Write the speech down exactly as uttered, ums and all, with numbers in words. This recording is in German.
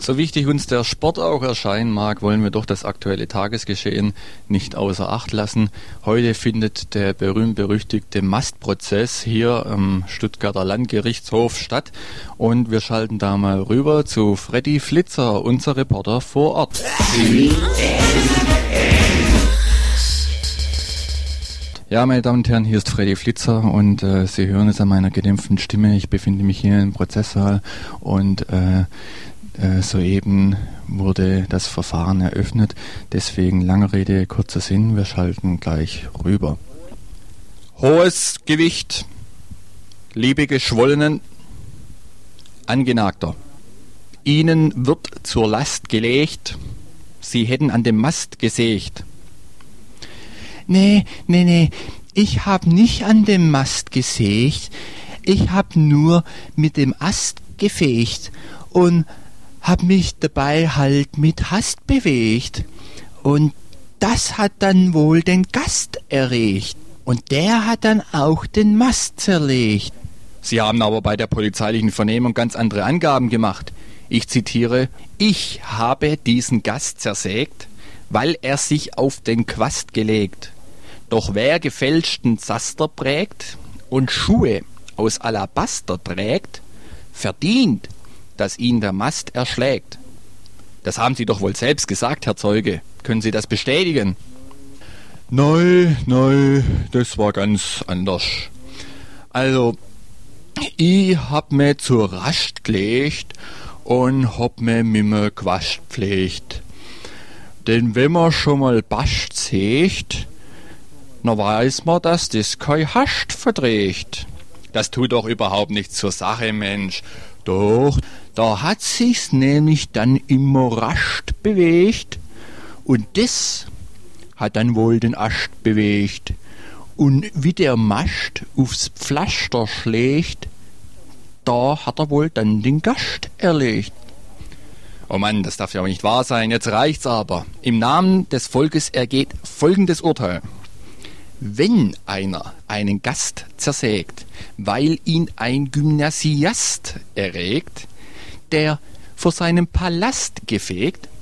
So wichtig uns der Sport auch erscheinen mag, wollen wir doch das aktuelle Tagesgeschehen nicht außer Acht lassen. Heute findet der berühmt-berüchtigte Mastprozess hier am Stuttgarter Landgerichtshof statt und wir schalten da mal rüber zu Freddy Flitzer, unser Reporter vor Ort. Ja, meine Damen und Herren, hier ist Freddy Flitzer und äh, Sie hören es an meiner gedämpften Stimme. Ich befinde mich hier im Prozesssaal und äh, Äh, soeben wurde das Verfahren eröffnet, deswegen lange Rede, kurzer Sinn, wir schalten gleich rüber. Hohes Gewicht, liebe Geschwollenen, Angenagter, Ihnen wird zur Last gelegt, Sie hätten an dem Mast gesägt. Nee, nee, nee, ich hab nicht an dem Mast gesägt, ich hab nur mit dem Ast gefegt und hab mich dabei halt mit Hast bewegt. Und das hat dann wohl den Gast erregt. Und der hat dann auch den Mast zerlegt. Sie haben aber bei der polizeilichen Vernehmung ganz andere Angaben gemacht. Ich zitiere: Ich habe diesen Gast zersägt, weil er sich auf den Quast gelegt. Doch wer gefälschten Zaster prägt und Schuhe aus Alabaster trägt, verdient, dass ihn der Mast erschlägt. Das haben Sie doch wohl selbst gesagt, Herr Zeuge. Können Sie das bestätigen? Nein, nein, das war ganz anders. Also, ich hab mir zur Rast gelegt und hab mir mit mir Quast pflegt. Denn wenn man schon mal Bast sägt, dann weiß man, dass das kein Hast verträgt. Das tut doch überhaupt nichts zur Sache, Mensch. Doch, da hat sich's nämlich dann immer rasch bewegt und das hat dann wohl den Ast bewegt. Und wie der Mast aufs Pflaster schlägt, da hat er wohl dann den Gast erlegt. Oh Mann, das darf ja aber nicht wahr sein, jetzt reicht's aber. Im Namen des Volkes ergeht folgendes Urteil. Wenn einer einen Gast zersägt, weil ihn ein Gymnasiast erregt, der vor seinem Palast gefegt,